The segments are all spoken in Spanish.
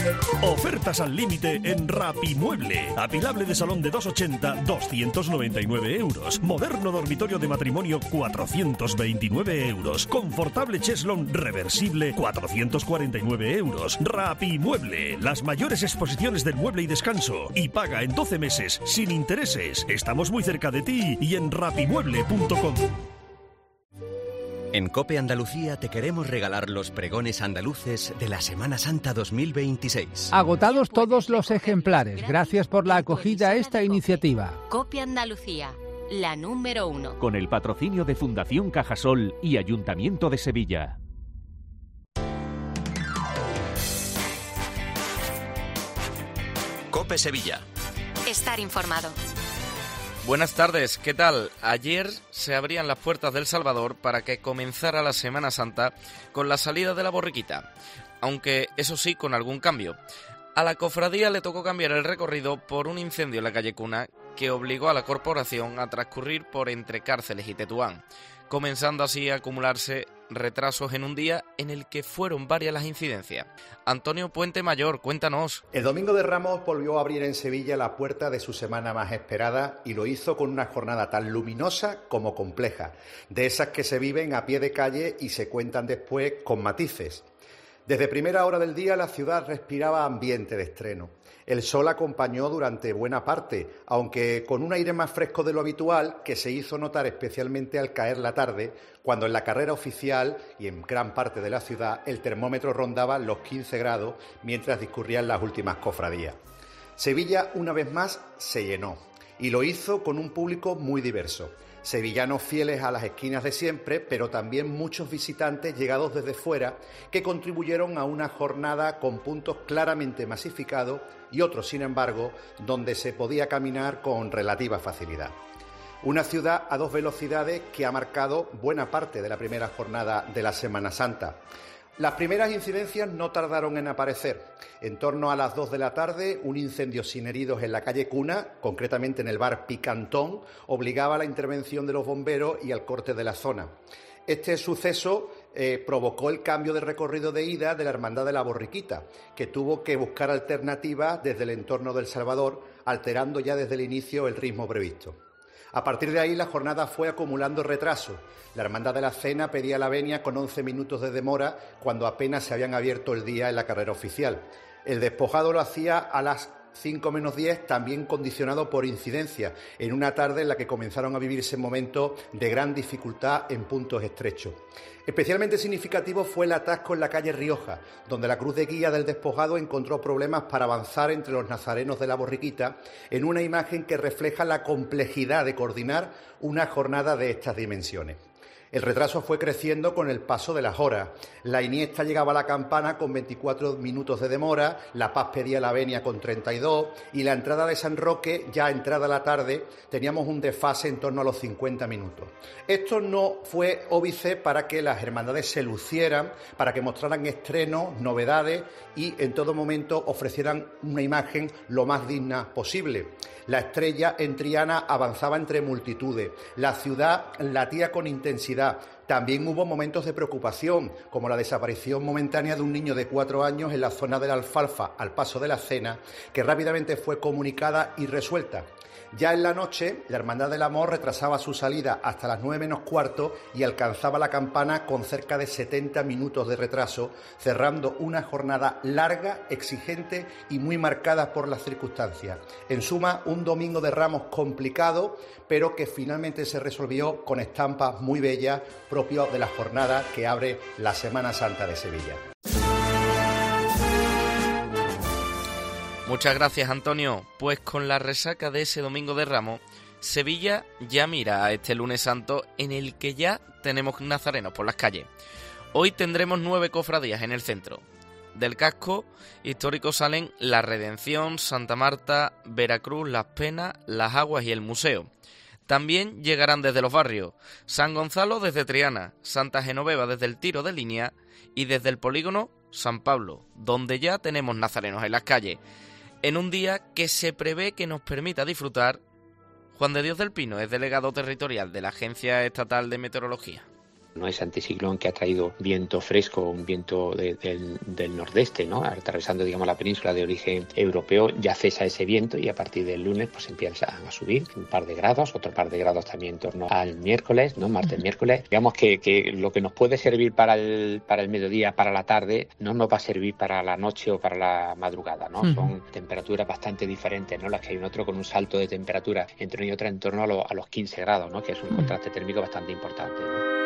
Ofertas al límite en Rapimueble. Apilable de salón de 2,80, 299 euros. Moderno dormitorio de matrimonio, 429 euros. Confortable cheslón reversible, 449 euros. Rapimueble. Las mayores exposiciones del mueble y descanso. Y paga en 12 meses, sin intereses. Estamos muy cerca de ti y en rapimueble.com. En COPE Andalucía te queremos regalar los pregones andaluces de la Semana Santa 2026. Agotados todos los ejemplares. Gracias por la acogida a esta iniciativa. COPE Andalucía, la número 1. Con el patrocinio de Fundación Cajasol y Ayuntamiento de Sevilla. COPE Sevilla. Estar informado. Buenas tardes, ¿qué tal? Ayer se abrían las puertas del Salvador para que comenzara la Semana Santa con la salida de la borriquita, aunque eso sí con algún cambio. A la cofradía le tocó cambiar el recorrido por un incendio en la calle Cuna que obligó a la corporación a transcurrir por entre Cárceles y Tetuán, comenzando así a acumularse retrasos en un día en el que fueron varias las incidencias. Antonio Puente Mayor, cuéntanos. El Domingo de Ramos volvió a abrir en Sevilla la puerta de su semana más esperada y lo hizo con una jornada tan luminosa como compleja, de esas que se viven a pie de calle y se cuentan después con matices. Desde primera hora del día la ciudad respiraba ambiente de estreno. El sol acompañó durante buena parte, aunque con un aire más fresco de lo habitual, que se hizo notar especialmente al caer la tarde, cuando en la carrera oficial y en gran parte de la ciudad el termómetro rondaba los 15 grados mientras discurrían las últimas cofradías. Sevilla, una vez más, se llenó y lo hizo con un público muy diverso. Sevillanos fieles a las esquinas de siempre, pero también muchos visitantes llegados desde fuera que contribuyeron a una jornada con puntos claramente masificados y otros, sin embargo, donde se podía caminar con relativa facilidad. Una ciudad a dos velocidades que ha marcado buena parte de la primera jornada de la Semana Santa. Las primeras incidencias no tardaron en aparecer. En torno a las 2 de la tarde, un incendio sin heridos en la calle Cuna, concretamente en el bar Picantón, obligaba a la intervención de los bomberos y al corte de la zona. Este suceso provocó el cambio de recorrido de ida de la Hermandad de la Borriquita, que tuvo que buscar alternativas desde el entorno del Salvador, alterando ya desde el inicio el ritmo previsto. A partir de ahí la jornada fue acumulando retrasos. La Hermandad de la Cena pedía la venia con 11 minutos de demora cuando apenas se habían abierto el día en la carrera oficial. El despojado lo hacía a las 5 menos 10, también condicionado por incidencias, en una tarde en la que comenzaron a vivirse momentos de gran dificultad en puntos estrechos. Especialmente significativo fue el atasco en la calle Rioja, donde la cruz de guía del despojado encontró problemas para avanzar entre los nazarenos de la borriquita, en una imagen que refleja la complejidad de coordinar una jornada de estas dimensiones. El retraso fue creciendo con el paso de las horas. La Iniesta llegaba a la Campana con 24 minutos de demora, La Paz pedía la venia con 32 y la entrada de San Roque, ya entrada la tarde, teníamos un desfase en torno a los 50 minutos. Esto no fue óbice para que las hermandades se lucieran, para que mostraran estrenos, novedades y en todo momento ofrecieran una imagen lo más digna posible. La estrella en Triana avanzaba entre multitudes, la ciudad latía con intensidad. También hubo momentos de preocupación, como la desaparición momentánea de un niño de 4 años en la zona de la Alfalfa, al paso de la Cena, que rápidamente fue comunicada y resuelta. Ya en la noche, la Hermandad del Amor retrasaba su salida hasta las 9 menos cuarto y alcanzaba la Campana con cerca de 70 minutos de retraso, cerrando una jornada larga, exigente y muy marcada por las circunstancias. En suma, un Domingo de Ramos complicado, pero que finalmente se resolvió con estampas muy bellas propias de la jornada que abre la Semana Santa de Sevilla. Muchas gracias, Antonio. Pues con la resaca de ese Domingo de Ramos, Sevilla ya mira a este Lunes Santo en el que ya tenemos nazarenos por las calles. Hoy tendremos 9 cofradías en el centro. Del casco histórico salen La Redención, Santa Marta, Veracruz, Las Penas, Las Aguas y el Museo. También llegarán desde los barrios San Gonzalo desde Triana, Santa Genoveva desde el Tiro de Línea y desde el polígono San Pablo, donde ya tenemos nazarenos en las calles. En un día que se prevé que nos permita disfrutar. Juan de Dios del Pino es delegado territorial de la Agencia Estatal de Meteorología. ¿no? Ese anticiclón que ha traído viento fresco, un viento del nordeste, ¿no? Atravesando, digamos, la península de origen europeo, ya cesa ese viento y a partir del lunes pues empiezan a subir un par de grados, otro par de grados también en torno al miércoles, ¿no? Martes, miércoles. Digamos que lo que nos puede servir para el mediodía, para la tarde, no nos va a servir para la noche o para la madrugada, ¿no? Son temperaturas bastante diferentes, ¿no? Las que hay un otro con un salto de temperatura entre una y otra en torno a los 15 grados, ¿no? Que es un contraste térmico bastante importante, ¿no?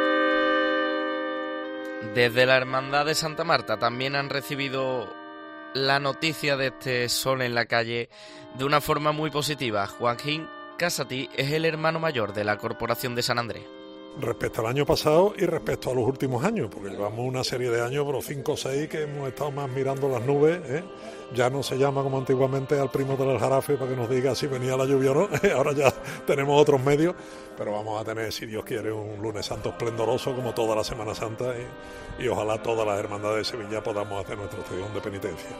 Desde la Hermandad de Santa Marta también han recibido la noticia de este sol en la calle de una forma muy positiva. Joaquín Casatí es el hermano mayor de la Corporación de San Andrés. Respecto al año pasado y respecto a los últimos años, porque llevamos una serie de años, pero 5 o 6, que hemos estado más mirando las nubes, ¿eh? Ya no se llama como antiguamente al primo del Aljarafe para que nos diga si venía la lluvia o no, ahora ya tenemos otros medios, pero vamos a tener, si Dios quiere, un lunes santo esplendoroso como toda la Semana Santa y ojalá todas las hermandades de Sevilla podamos hacer nuestra estación de penitencia.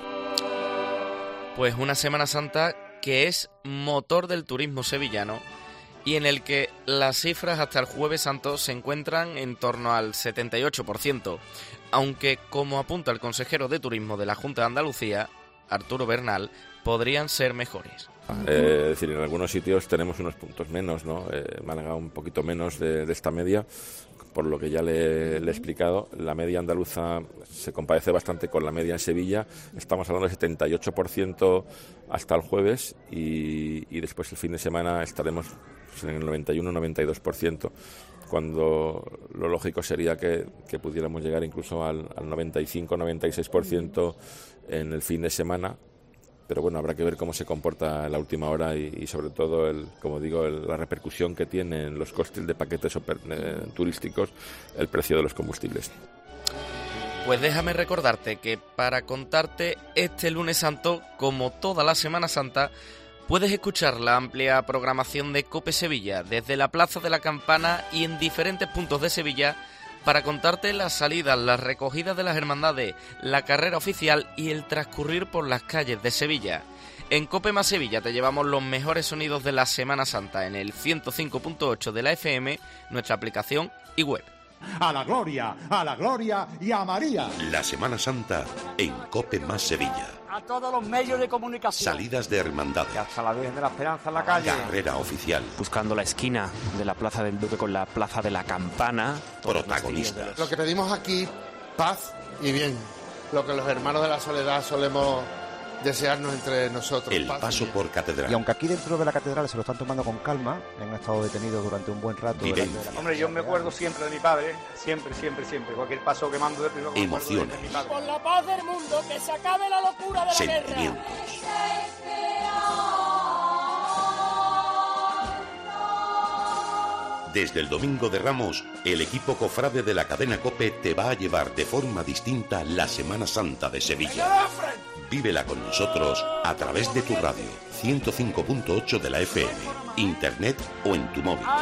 Pues una Semana Santa que es motor del turismo sevillano y en el que las cifras hasta el Jueves Santo se encuentran en torno al 78%, aunque, como apunta el consejero de Turismo de la Junta de Andalucía, Arturo Bernal, podrían ser mejores. Es decir, en algunos sitios tenemos unos puntos menos, ¿no? Málaga un poquito menos de esta media, por lo que ya le he explicado. La media andaluza se compadece bastante con la media en Sevilla. Estamos hablando de 78% hasta el jueves y después el fin de semana estaremos en el 91-92%, cuando lo lógico sería que pudiéramos llegar incluso al 95-96% en el fin de semana. Pero bueno, habrá que ver cómo se comporta la última hora y sobre todo, como digo, la repercusión que tiene en los costes de paquetes turísticos el precio de los combustibles. Pues déjame recordarte que para contarte este lunes santo, como toda la Semana Santa, puedes escuchar la amplia programación de COPE Sevilla desde la Plaza de la Campana y en diferentes puntos de Sevilla para contarte las salidas, las recogidas de las hermandades, la carrera oficial y el transcurrir por las calles de Sevilla. En COPE más Sevilla te llevamos los mejores sonidos de la Semana Santa en el 105.8 de la FM, nuestra aplicación y web. A la gloria y a María. La Semana Santa en COPE más Sevilla. A todos los medios de comunicación. Salidas de hermandades. Hasta la Virgen de la Esperanza en la calle. Carrera oficial. Buscando la esquina de la Plaza del Duque con la Plaza de la Campana. Protagonistas. Lo que pedimos aquí, paz y bien. Lo que los hermanos de la soledad solemos desearnos entre nosotros. El paso por catedral. Y aunque aquí dentro de la catedral se lo están tomando con calma, han estado detenidos durante un buen rato. Hombre, yo me acuerdo siempre de mi padre, siempre. Cualquier paso que mando de primero. Emociones. Por la paz del mundo, que se acabe la locura de la sentimientos. Desde el Domingo de Ramos, el equipo cofrade de la cadena COPE te va a llevar de forma distinta la Semana Santa de Sevilla. Vívela con nosotros a través de tu radio, 105.8 de la FM, internet o en tu móvil.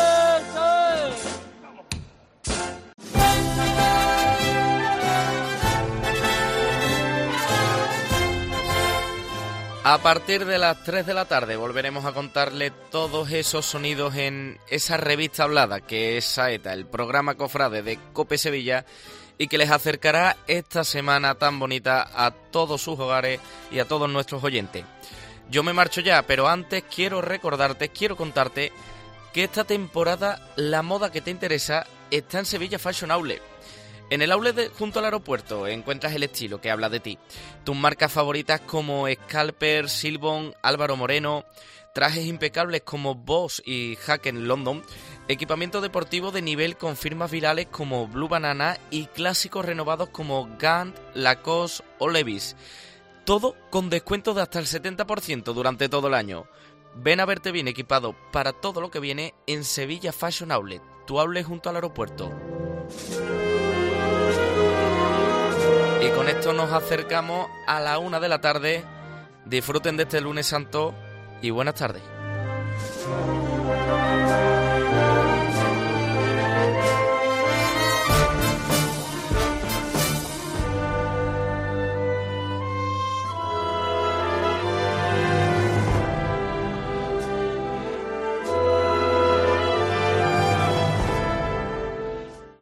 A partir de las 3 de la tarde volveremos a contarle todos esos sonidos en esa revista hablada que es Saeta, el programa cofrade de COPE Sevilla, y que les acercará esta semana tan bonita a todos sus hogares y a todos nuestros oyentes. Yo me marcho ya, pero antes quiero contarte que esta temporada la moda que te interesa está en Sevilla Fashion Outlet. En el outlet junto al aeropuerto encuentras el estilo que habla de ti. Tus marcas favoritas como Scalper, Silbon, Álvaro Moreno, trajes impecables como Boss y Haken London, equipamiento deportivo de nivel con firmas virales como Blue Banana y clásicos renovados como Gant, Lacoste o Levi's. Todo con descuentos de hasta el 70% durante todo el año. Ven a verte bien equipado para todo lo que viene en Sevilla Fashion Outlet, tu outlet junto al aeropuerto. Y con esto nos acercamos a la 1 de la tarde. Disfruten de este lunes santo y buenas tardes.